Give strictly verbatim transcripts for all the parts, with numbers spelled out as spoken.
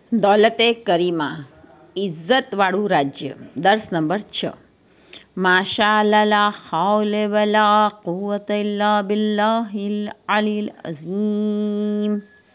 દૌલતે કરીમા ઇજ્જતવાળું રાજ્ય દર્સ નંબર છ. માશા લા હૌલે વલા કુવત ઇલ્લા બિલ્લાહિલ અલીલ અઝીમ.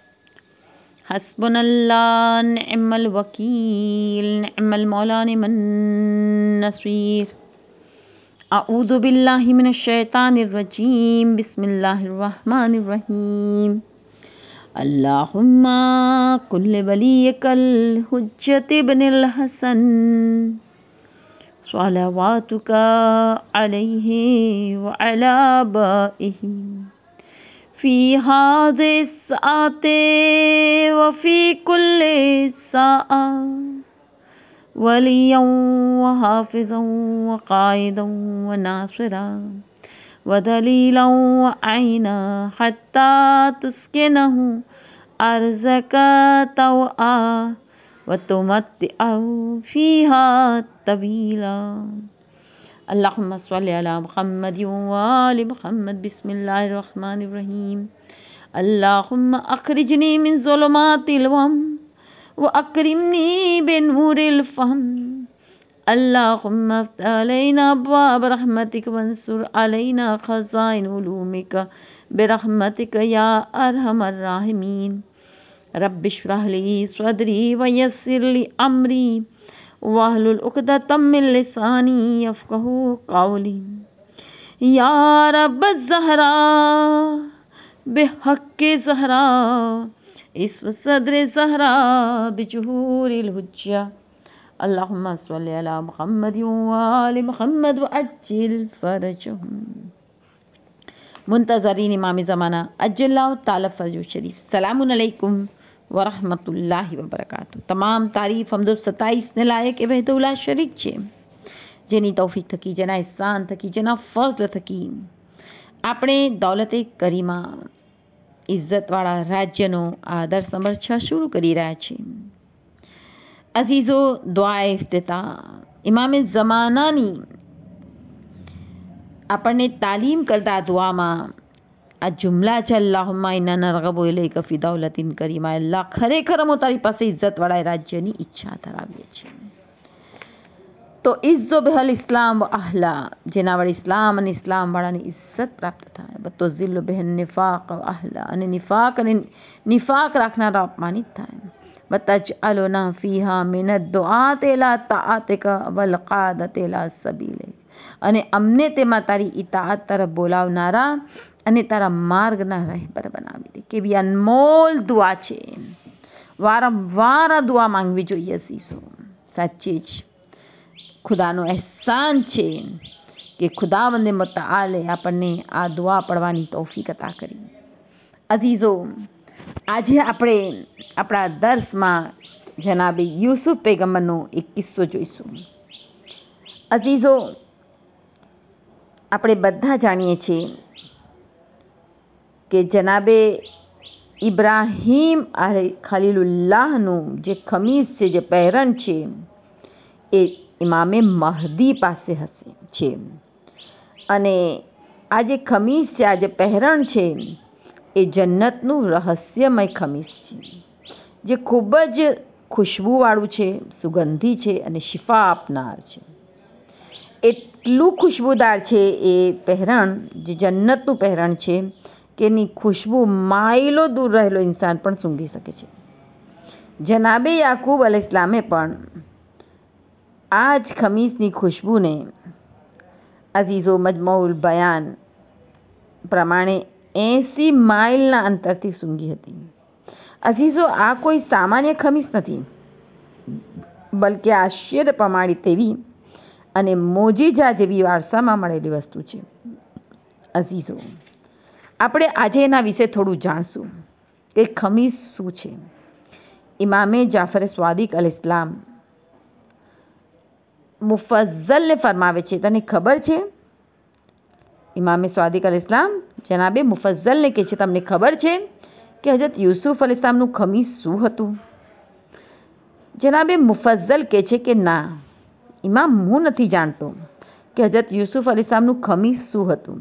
હસ્બુનલ્લાહ નિઅમલ વકીલ નિઅમલ મૌલા નિઅમન નસીર. અઉઝુ બિલ્લાહિ મિનશ શૈતાનિર રજીમ. બિસ્મિલ્લાહિર રહમાનિર રહીમ. अल्लाहुम्मा कुल्ल वलियकल हुज्जत इब्निल हसन सलावातुका अलैहि व अला आबाइहि फी हाज़ि साते व फी कुल्ले साआ वलियन व हाफिज़न व काइदन व नासिरा व दलीलन व आइना हत्ता तुस्किनहु अर्ज़का तवआ व तुमत्तिअहु फ़ीहा तवीला. अल्लाहुम्मा सल्लि अला मुहम्मद व आलि मुहम्मद. बिस्मिल्लाहिर रहमानिर रहीम. अल्लाहुम्मा अखरिजनी मिन ज़ुलुमातिल वहम व अकरिमनी बिनूरिल फ़हम. अल्लाहुम्मा अफ्तह अलैना अब्वाब रहमतिक वंसुर अलैना खज़ाइन उलूमिक बिरहमतिक या अरहमर राहिमीन. रब्बिश्रह ली सदरी व यस्सिर ली अमरी वहलुल उक़दतम मिन लिसानी यफ़क़हू क़ौली. या रब्ब ज़हरा बिहक़्क़ि ज़हरा इस्फ़ सद्र ज़हरा बिजुहूरिल हुज्जा. अल्लाहुम्मा सल्लि अला मुहम्मद व आलि मुहम्मद व अज्जिल फ़रजहुम. मुंतज़रीन इमाम ज़माना अज्जल्लाहु ताला फ़रजहु शरीफ. सलामुन अलैकुम व रहमतुल्लाहि व बरकातुहू. તમામ તારીફ હમદો સતાઈસને લાયક એ વહદહુલા શરીક છે, જેની તૌફીક થકી, જેના ihsan થકી, જેના ફઝલ થકી આપણે દૌલતે કરીમા ઇજ્જતવાળા રાજ્યનો આ દર્સ નંબર છ શરૂ કરી રહ્યા છીએ. અઝીઝો, દુઆએ ઇફ્તિતા ઇમામે ઝમાનાની આપણને તાલીમ કરતા દુઆમાં આ જુમલા છે, અલ્લાહુમ્મા ઇન્ના નરગબુ ઇલૈકા ફી દૌલતિન કરીમા. અલ્લાહ, ખરેખર અમે તારી પાસે ઇજ્જતવાળા રાજ્યની ઈચ્છા ધરાવીએ છીએ. તો ઇઝ્ઝો બિહલ ઇસ્લામ વ અહલા, જેના વડે ઇસ્લામ અને ઇસ્લામવાળાની ઇજ્જત પ્રાપ્ત થાય. તો ઝિલ્લો બિહલ નિફાક વ અહલા, અને નિફાક અને નિફાક રાખનારા અપમાનિત થાય. વતજઅલુના ફીહા મિનદ દુઆત ઇલા તાઆતિકા વલ કાદત ઇલા સબીલિક, અને અમને તેમાં તારી ઇતાઅત તરફ બોલાવનારા અને તારા માર્ગના રહેબર બનાવી દે. કેવી અનમોલ દુઆ છે. વારંવાર આ દુઆ માંગવી જોઈએ. અઝીઝો, સાચે જ ખુદાનો અહેસાન છે કે ખુદાવંદે મુતઆલે આપણને આ દુઆ પડવાની તૌફીક અતા કરી. અઝીઝો, આજે આપણે આપણા દર્સમાં જનાબે યુસુફ પૈગંબરનો એક કિસ્સો જોઈશું. અઝીઝો, આપણે બધા જાણીએ છીએ કે જનાબે ઇબ્રાહીમ ખલીલુલ્લાહનું જે ખમીસ છે, જે પહેરણ છે, એ ઇમામે મહદી પાસે હશે છે. અને આ જે ખમીસ છે, આ જે પહેરણ છે, એ જન્નતનું રહસ્યમય ખમીસ છે, જે ખૂબ જ ખુશ્બુવાળું છે, સુગંધી છે અને શિફા આપનાર છે. એટલું ખુશ્બુદાર છે એ પહેરણ, જે જન્નતનું પહેરણ છે, કે એની ખુશ્બુ માઇલો દૂર રહેલો ઇન્સાન પણ સૂંઘી શકે છે. જનાબે યાકૂબ અલૈહિસ્સલામે પણ આ જ ખમીસની ખુશ્બુને અઝીઝો મજમુઉલ બયાન પ્રમાણે એંસી માઇલના અંતરથી સૂંઘી હતી. અઝીઝો, આ કોઈ સામાન્ય ખમીસ નથી, બલકે આશ્ચર્ય પ્રમાણિત એવી અને મોજીજા જેવી વારસામાં મળેલી વસ્તુ છે. અઝીઝો, આપણે આજે એના વિશે થોડું જાણશું કે ખમીસ શું છે. ઇમામે જાફર સ્વાદિક અલૈહિસ્સલામ મુફઝ્ઝલને ફરમાવે છે, તને ખબર છે? ઇમામે સ્વાદિક અલૈહિસ્સલામ જનાબે મુફઝ્ઝલને કહે છે, તમને ખબર છે કે હજરત યુસુફ અલૈહિસ્સલામનું ખમીસ શું હતું? જનાબે મુફઝ્ઝલ કહે છે કે ના ઇમામ, હું નથી જાણતો કે હજરત યુસુફ અલૈહિસ્સલામનું ખમીસ શું હતું.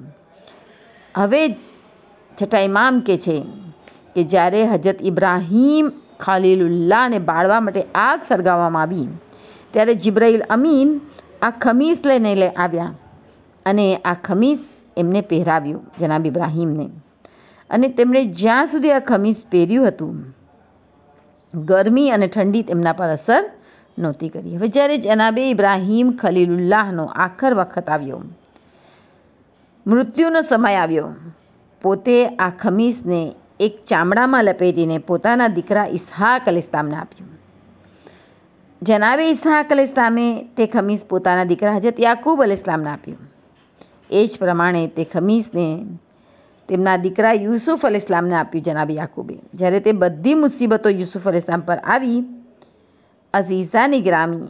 હવે છઠ્ઠા ઇમામ કહે છે કે જ્યારે હજરત ઇબ્રાહીમ ખલીલુલ્લાહને બાળવા માટે આગ સળગાવવામાં આવી ત્યારે જિબ્રાઈલ અમીન આ ખમીસ લઈને લઈ આવ્યા અને આ ખમીસ એમને પહેરાવ્યું જનાબ ઇબ્રાહીમને, અને તેમણે જ્યાં સુધી આ ખમીસ પહેર્યું હતું ગરમી અને ઠંડી તેમના પર અસર નહોતી કરી. હવે જ્યારે જનાબે ઇબ્રાહીમ ખલીલુલ્લાહનો આખર વખત આવ્યો, મૃત્યુનો સમય આવ્યો, પોતે આ ખમીસને એક ચામડામાં લપેટીને પોતાના દીકરા ઇસ્હાક અલૈહિસ્સલામને આપ્યું. જનાબે ઇસ્હાક અલૈહિસ્સલામે તે ખમીસ પોતાના દીકરા હજરત યાકૂબ અલૈહિસ્સલામને આપ્યું. એ જ પ્રમાણે તે ખમીસને તેમના દીકરા યુસુફ અલૈહિસ્સલામને આપ્યું જનાબ યાકૂબે. જ્યારે તે બધી મુસીબતો યુસુફ અલૈહિસ્સલામ પર આવી, અઝીઝાની ગ્રામી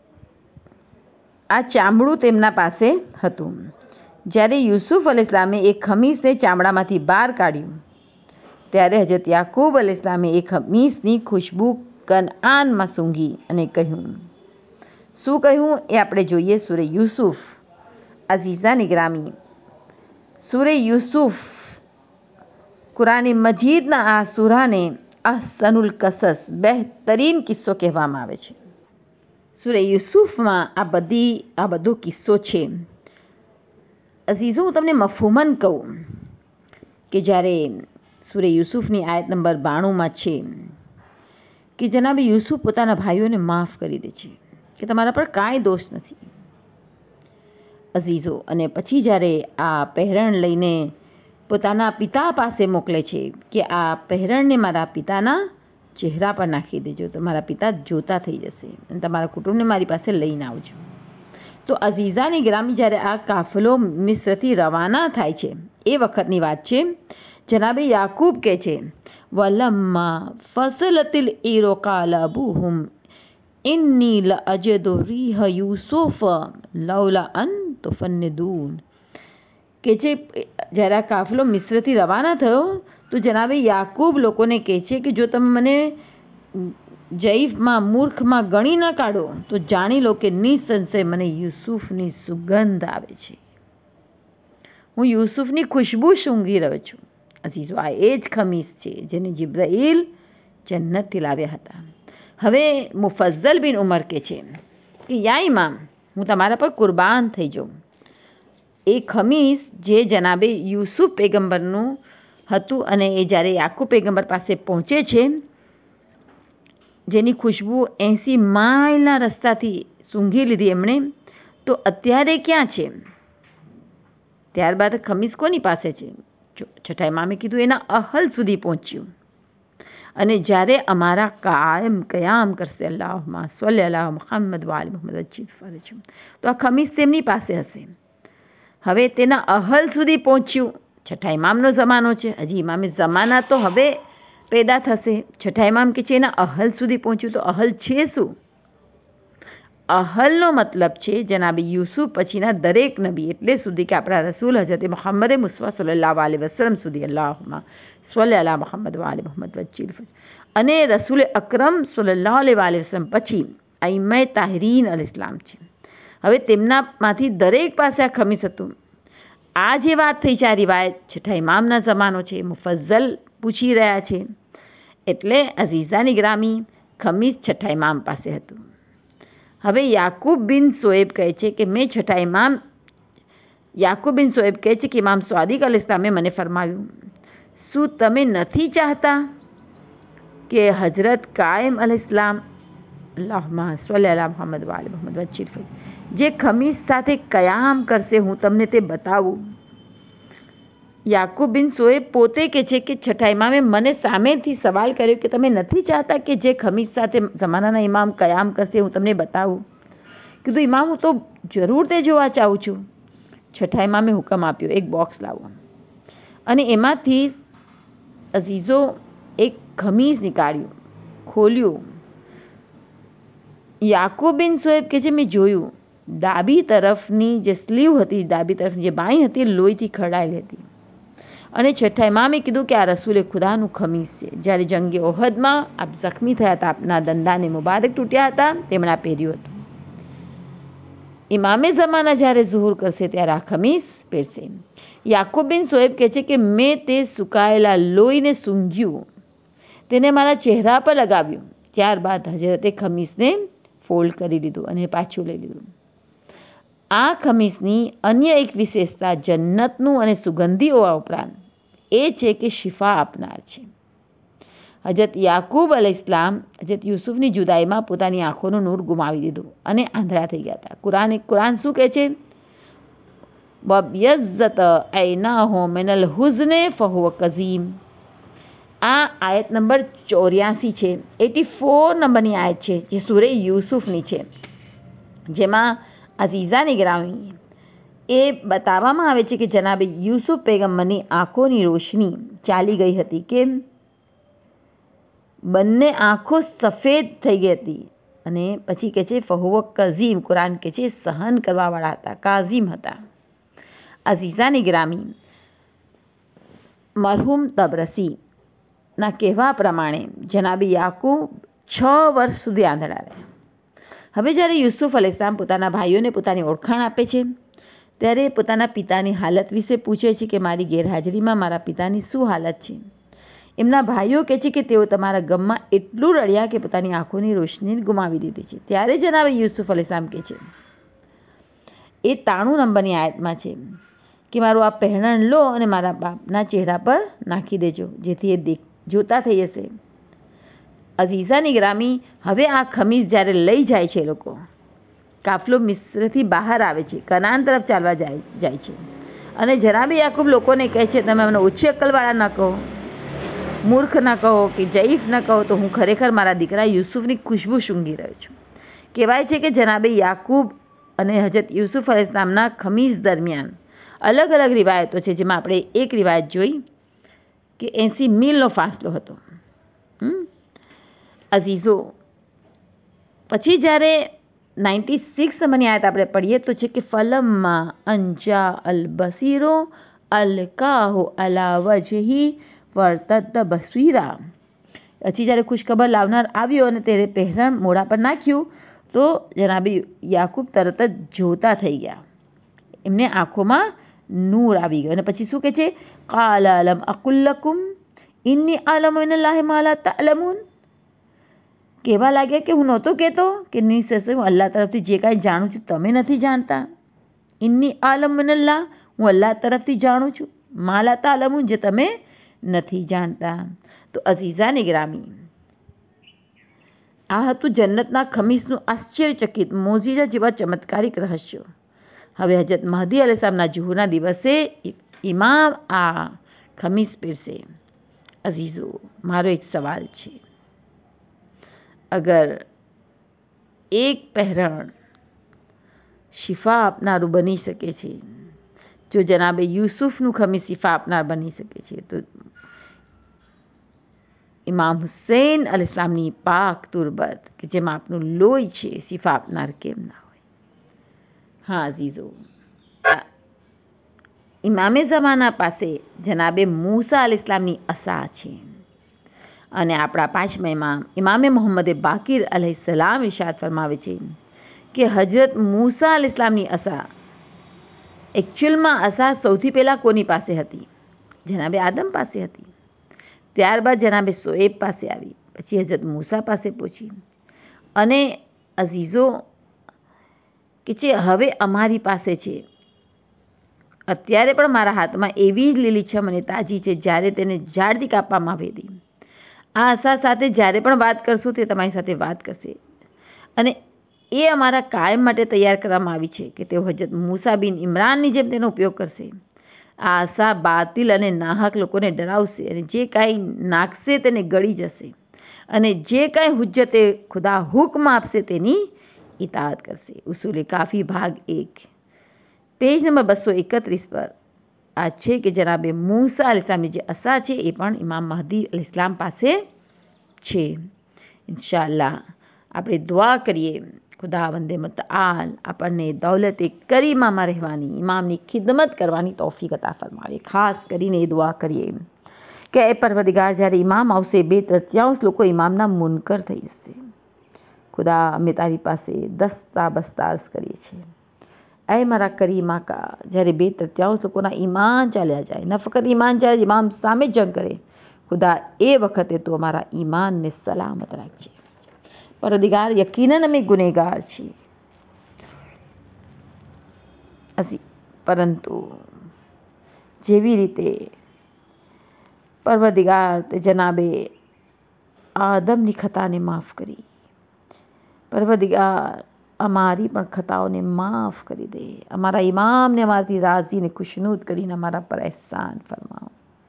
આ ચામડું તેમના પાસે હતું. જ્યારે યુસુફ અલૈહિસ્સલામે એ ખમીસને ચામડામાંથી બહાર કાઢ્યું ત્યારે હજરત યાકૂબ અલૈહિસ્સલામે એ ખમીસની ખુશ્બુ કનઆનમાં સૂંઘી અને કહ્યું, શું કહ્યું એ આપણે જોઈએ. સૂરે યુસુફ, અઝીઝાની ગ્રામી, સૂરે યુસુફ કુરાન મજીદના આ સૂરાને અહસનુલ કસસ, બહેતરીન કિસ્સો કહેવામાં આવે છે. સૂરે યુસુફમાં આ બધી આ બધો કિસ્સો છે. અઝીઝો, હું તમને મફહુમન કહું કે જ્યારે સૂરે યુસુફની આયત નંબર બાણુંમાં છે કે જનાબ યુસુફ પોતાના ભાઈઓને માફ કરી દે છે કે તમારા પર કાંઈ દોષ નથી. અઝીઝો, અને પછી જ્યારે આ પહેરણ લઈને પોતાના પિતા પાસે મોકલે છે કે આ પહેરણને મારા પિતાના ચહેરા પર નાખી દેજો તો મારા પિતા જોતા થઈ જશે અને તમારા કુટુંબને મારી પાસે લઈને આવજો. તો અઝીઝાની ગ્રામી જ્યારે આ કાફલો મિસ્રથી રવાના થાય છે એ વખતની વાત છે. જનાબે યાકૂબ કહે છે, વલમ્મા ફસલતિલ ઈરો કાલ અબૂહુમ ઇન્ની લઅજદુ રીહ યુસુફ લૌલા અન તુફન્નિદૂન, કે જે જ્યારે આ કાફલો મિસ્રથી રવાના થયો તો જનાબે યાકૂબ લોકોને કહે છે કે જો તમે મને જૈફમાં મૂર્ખમાં ગણી ન કાઢો તો જાણી લો કે નિસંશય મને યુસુફની સુગંધ આવે છે, હું યુસુફની ખુશ્બુ સૂંઘી રહ્યો છું. અઝીઝો, આ એ જ ખમીસ છે જેને જિબ્રાઈલ જન્નતથી લાવ્યા હતા. હવે મુફઝ્ઝલ બિન ઉમર કહે છે કે યા ઇમામ, હું તમારા પર કુરબાન થઈ જાઉં. એ ખમીસ જે જનાબે યુસુફ પેગમ્બરનું હતું અને એ જ્યારે યાકૂબ પેગમ્બર પાસે પહોંચે છે, જેની ખુશ્બુ એંસી માઇલના રસ્તાથી સૂંઘી લીધી એમણે, તો અત્યારે ક્યાં છે? ત્યારબાદ ખમીસ કોની પાસે છે? છઠ્ઠા ઇમામે કીધું એના અહલ સુધી પહોંચ્યું. અને જ્યારે અમારા કાયમ કયામ કરશે અલ્લાહુમ્મા સલ્લી અલા મુહમ્મદ વ આલી મુહમ્મદ વચ્ચે ફરજો, તો આ ખમીસ તેમની પાસે હશે. હવે તેના અહલ સુધી પહોંચ્યું. છઠ્ઠા ઇમામનો જમાનો છે, હજી ઇમામે જમાના તો હવે પેદા થશે. છઠ્ઠા ઇમામ કે છે એના અહલ સુધી પહોંચ્યું. તો અહલ છે શું? અહલનો મતલબ છે જનાબી યુસુફ પછીના દરેક નબી, એટલે સુધી કે આપણા રસૂલ હજરત મુહમ્મદ મુસ્તફા સલ્લલ્લાહુ અલૈહિ વસલ્લમ સુધી, અલ્લાહુમ્મા સલ્લી અલા મુહમ્મદ વ આલી મુહમ્મદ વચ્ચે, અને રસૂલ અકરમ સલ્લલ્લાહુ અલૈહિ વસલ્લમ પછી અઈમ્માએ તાહિરીન અલૈહિસ્સલામ છે. હવે તેમનામાંથી દરેક પાસે આ ખમીસ હતું. આ જે વાત થઈ છે આ રિવાયત છઠ્ઠા ઇમામના જમાનો છે, મુફઝ્ઝલ પૂછી રહ્યા છે, એટલે અઝીઝાની ગ્રામી ખમીસ છઠ્ઠા ઇમામ પાસે હતું. હવે યાકૂબ બિન સોએબ કહે છે કે મેં છઠ્ઠા ઇમામ યાકૂબ બિન સોએબ કહે છે કે ઇમામ સ્વાદિક અલૈહિસ્સલામે મને ફરમાવ્યું, શું તમે નથી ચાહતા કે હજરત કાયમ અલૈહિસ્સલામ અલ્લાહુમ્મા સલ્લી અલા મુહમ્મદ વ આલી મુહમ્મદ વચ્ચે જે ખમીસ સાથે કયામ કરશે હું તમને તે બતાવું. યાકૂબ બિન સોએબ પોતે કહે છે કે છઠ્ઠા ઇમામે મને સામેથી સવાલ કર્યો કે તમે નથી ચાહતા કે જે ખમીસ સાથે જમાનાના ઇમામ કયામ કરશે હું તમને બતાવું? કીધું ઇમામ, હું તો જરૂર તે જોવા ચાહું છું. છઠ્ઠા ઇમામે હુકમ આપ્યો, એક બોક્સ લાવો, અને એમાંથી અઝીઝો એક ખમીસ નીકાળ્યું, ખોલ્યું. યાકૂબ બિન સોએબ કે જે મેં જોયું ડાબી તરફની જે સ્લીવ હતી, ડાબી તરફની જે બાંય હતી લોહીથી ખરડાયેલી હતી. અને છઠ્ઠા ઇમામે કીધું કે આ રસૂલે ખુદાનું ખમીસ છે. જ્યારે જંગે ઓહદમાં આપ જખ્મી થયા હતા, આપના દંદાને મુબારક તૂટ્યા હતા, તેમણે આ પહેર્યું હતું. ઇમામે જમાના જ્યારે ઝુહુર કરશે ત્યારે આ ખમીસ પહેરશે. યાકૂબ બિન સોએબ કહે છે કે મેં તે સુકાયેલા લોહીને સૂંઘ્યું, તેને મારા ચહેરા પર લગાવ્યું. ત્યારબાદ હજરતે ખમીસને ફોલ્ડ કરી દીધું અને પાછું લઈ લીધું. આ ખમીસની અન્ય એક વિશેષતા જન્નતનું અને સુગંધી હોવા ઉપરાંત એ છે કે શિફા આપનાર છે. હજરત યાકૂબ અલૈહિસ્સલામ હજરત યુસુફની જુદાઈમાં પોતાની આંખોનું નૂર ગુમાવી દીધું અને આંધળા થઈ ગયા હતા. કુરાન કુરાન શું કહે છે? વબ્યઝ્ઝત ઐનાહુ મિનલ હુઝ્ન ફહુવ કઝીમ. આ આયત નંબર ચોર્યાસી છે. એટી ફોર નંબરની આયત છે, જે સૂરે યુસુફની છે, જેમાં અઝીઝાની ગ્રામી એ બતાવવામાં આવે છે કે જનાબે યુસુફ પૈગંબરની આંખોની રોશની ચાલી ગઈ હતી, કે બંને આંખો સફેદ થઈ ગઈ હતી. અને પછી કહે છે ફહુવ કઝીમ. કુરાન કહે છે સહન કરવાવાળા હતા, કાઝીમ હતા. અઝીઝાની ગ્રામી મરહુમ તબરસી ના કહેવા પ્રમાણે જનાબી યાકૂબ છ વર્ષ સુધી આંધળા રહ્યા. હવે જ્યારે યુસુફ અલૈહિસ્સલામ પોતાના ભાઈઓને પોતાની ઓળખાણ આપે છે, ત્યારે પોતાના પિતાની હાલત વિશે પૂછે છે કે મારી ગેરહાજરીમાં મારા પિતાની શું હાલત છે. એમના ભાઈઓ કહે છે કે તેઓ તમારા ગમમાં એટલું રડ્યા કે પોતાની આંખોની રોશની ગુમાવી દીધી છે. ત્યારે જનાબે યુસુફ અલૈહિસ્સલામ કહે છે, એ ત્રાણું નંબરની આયતમાં છે કે મારું આ પહેરણ લો અને મારા બાપના ચહેરા પર નાખી દેજો, જેથી એ દેખ જોતા થઈ જશે. અઝીઝાની ગ્રામી હવે આ ખમીસ જ્યારે લઈ જાય છે, લોકો કાફલો મિસ્રથી બહાર આવે છે, કનાન તરફ ચાલવા જાય જાય છે, અને જનાબે યાકૂબ લોકોને કહે છે તમે મને ઓછી અક્કલવાળા ન કહો, મૂર્ખ ન કહો કે જઈફ ન કહો, તો હું ખરેખર મારા દીકરા યુસુફની ખુશ્બુ સૂંઘી રહ્યો છું. કહેવાય છે કે જનાબે યાકૂબ અને હજરત યુસુફ અલૈહિસ્સલામના ખમીસ દરમિયાન અલગ અલગ રિવાયતો છે, જેમાં આપણે એક રિવાયત જોઈ કે એંસી મીલનો ફાસલો હતો. અઝીઝો, પછી જ્યારે નાઇન્ટી સિક્સ નંબરની આયત આપણે પઢીએ તો છે કે ફલમ્મા અંજા અલ બસીરો અલકાહુ અલા વજહી વર્તદ બસીરા. પછી જ્યારે ખુશખબર લાવનાર આવ્યો અને તેને પહેરણ મોઢા પર નાખ્યું, તો જનાબી યાકૂબ તરત જ જોતા થઈ ગયા, એમને આંખોમાં નૂર આવી ગયો. અને પછી શું કહે છે? કાલ અલમ અકુલ લકુમ ઇન્ની અલમ મિનલ્લાહિ મા લા તઅલમૂન. કહેવા લાગ્યા કે હું નહોતો કહેતો કે નિશ્ચય હું અલ્લાહ તરફથી જે કાંઈ જાણું છું તમે નથી જાણતા. ઇન્ની આલમ મિનલ્લાહ, હું અલ્લાહ તરફથી જાણું છું, મા લા તઅલમૂન, જે તમે નથી જાણતા. તો અઝીઝાની ગ્રામી, આ હતું જન્નતના ખમીસનું આશ્ચર્યચકિત મોજીઝા જેવા ચમત્કારિક રહસ્યો. હવે હજરત મહદી અલૈહિસ્સલામના ઝુહુરના દિવસે ઇમામ આ ખમીસ પહેરશે. અઝીઝો, મારો એક સવાલ છે, અગર એક પહેરણ શિફા આપનારું બની શકે છે, જો જનાબે યુસુફનું ખમીસ શિફા આપનાર બની શકે છે, તો ઇમામ હુસૈન અલૈહિસ્સલામની પાક તુરબત કે જેમાં આપનું લોહી છે, શિફા આપનાર કેમ ના હોય? હા અઝીઝો, ઇમામે ઝમાના પાસે જનાબે મૂસા અલૈહિસ્સલામની અસા છે, અને આપણા પાંચમા ઇમામ ઇમામે મોહમ્મદે બાકીર અલૈહિસ્સલામ ઇરશાદ ફરમાવે છે કે હજરત મૂસા અલૈહિસ્સલામની અસા, એકચ્યુઅલમાં અસા સૌથી પહેલાં કોની પાસે હતી? જનાબે આદમ પાસે હતી. ત્યારબાદ જનાબે સોએબ પાસે આવી, પછી હજરત મૂસા પાસે પહોંચી. અને અઝીઝો કે છે હવે અમારી પાસે છે, અત્યારે પણ મારા હાથમાં એવી જ લીલીછમ અને તાજી છે જ્યારે તેને ઝાડથી કાપવામાં આવી હતી. આ આશા સાથે જ્યારે પણ વાત કરશું તે તમારી સાથે વાત કરશે, અને એ અમારા કાયમ માટે તૈયાર કરવામાં આવી છે કે તેઓ હજરત મૂસા બિન ઇમરાનની જેમ તેનો ઉપયોગ કરશે. આ આશા બાતિલ અને નાહક લોકોને ડરાવશે, અને જે કાંઈ નાખશે તેને ગળી જશે, અને જે કાંઈ હુજ્જતે ખુદા હુક્મ આપશે તેની ઇતાઅત કરશે. ઉસૂલે કાફી ભાગ એક, પેજ નંબર બસો એકત્રીસ પર આ છે કે જનાબે મૂસા અલૈહિસ્સલામની જે અસા છે એ પણ ઇમામ મહદી અલૈહિસ્સલામ પાસે છે. ઇન્શાઅલ્લાહ આપણે દુઆ કરીએ, ખુદાવંદે મુતઆલ આપણને દૌલતે કરીમામાં રહેવાની, ઇમામની ખિદમત કરવાની તૌફીક અતા ફરમાવે. ખાસ કરીને એ દુઆ કરીએ કે એ પરવરદિગાર, જ્યારે ઇમામ આવશે બે તૃતીયાંશ લોકો ઇમામના મુનકર થઈ જશે. ખુદા અમે તારી પાસે દસ્તા બસ્તા અર્ઝ કરીએ છીએ, એ મારા કરીમા કા, જ્યારે બે તૃતીયાંશ લોકોના ઈમાન ચાલ્યા જાય, ન ફક્ત ઈમાન ચાલે, ઇમામ સામે જંગ કરે, خدا اے وقت تو ہمارا ایمان نے سلامت رکھے. پروردگار یقیناً અમે ગુનેગાર છીએ અસી પરંતુ જેવી રીતે પરવરદિગાર તે જનાબે આદમની ખતાને માફ કરી, પરવરદિગાર અમારી પણ ખતાઓને માફ કરી દે. અમારા ઇમામને અમારાથી રાજીને ખુશનૂદ કરીને અમારા પર એહસાન ફરમાવો.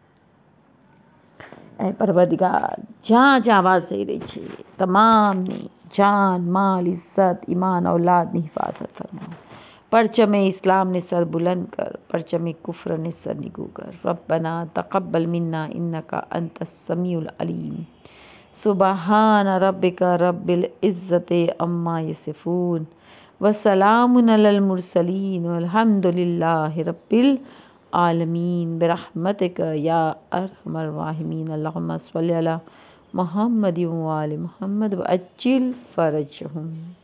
اے پروردگار جہاں جہاں آواز دے رہی چھے تمام نے جان مال عزت ایمان اولاد نے حفاظت فرماؤ. پرچم اسلام نے سر بلند کر، پرچم کفر نے سر نگو کر. ربنا تقبل منا انکا انت السمیع العلیم. سبحان ربک رب العزت اما یصفون وسلام علی المرسلین والحمد للہ رب العالمین برحمتک یا ارحم الراحمین. اللہم صلی علی محمد و آل محمد وعجل فرجہم.